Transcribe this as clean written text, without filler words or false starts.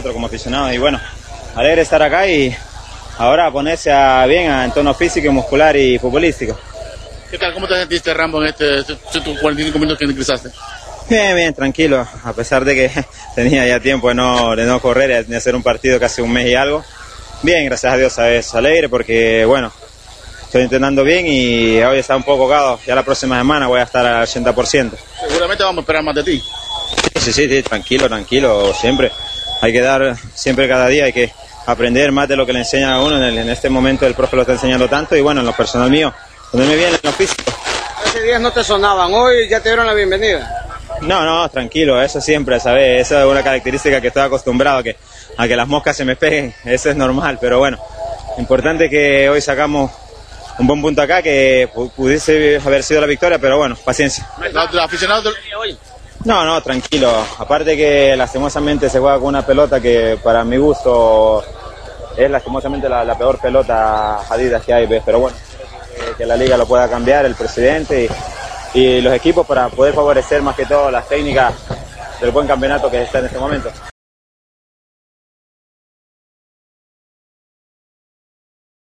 nosotros como aficionados y bueno, alegre de estar acá y ahora ponerse bien en tono físico, muscular y futbolístico. ¿Qué tal? ¿Cómo te sentiste, Rambo, en estos 45 minutos que ingresaste? Bien, tranquilo, a pesar de que tenía ya tiempo de no correr, de hacer un partido casi un mes y algo. Bien, gracias a Dios, sabes, alegre porque bueno, estoy entrenando bien y hoy está un poco ahogado, ya la próxima semana voy a estar al 80%. Seguramente vamos a esperar más de ti. Sí, tranquilo, siempre. Hay que dar, siempre cada día hay que aprender más de lo que le enseña a uno, en este momento el profe lo está enseñando tanto y bueno, en lo personal mío, donde me viene en lo físico. Hace días no te sonaban, hoy ya te dieron la bienvenida. No, tranquilo, eso siempre, ¿sabes? Eso es una característica que estoy acostumbrado, a que las moscas se me peguen, eso es normal, pero bueno, importante que hoy sacamos un buen punto acá, que pudiese haber sido la victoria, pero bueno, paciencia. ¿Los aficionados del hoy? No, tranquilo, aparte que lastimosamente se juega con una pelota que para mi gusto es lastimosamente la peor pelota Adidas que hay, ¿ves? Pero bueno, que la liga lo pueda cambiar, el presidente y los equipos para poder favorecer más que todo las técnicas del buen campeonato que está en este momento.